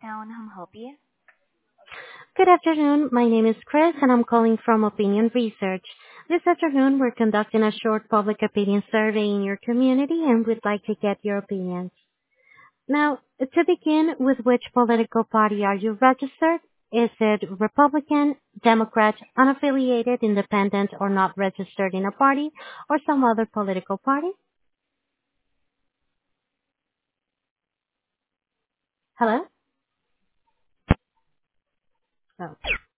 Town. How may I help you? Good afternoon. My name is Chris, and I'm calling from Opinion Research. This afternoon, we're conducting a short public opinion survey in your community, and we'd like to get your opinions. Now, to begin, with which political party are you registered? Is it Republican, Democrat, unaffiliated, independent, or not registered in a party, or some other political party? Hello? Oh.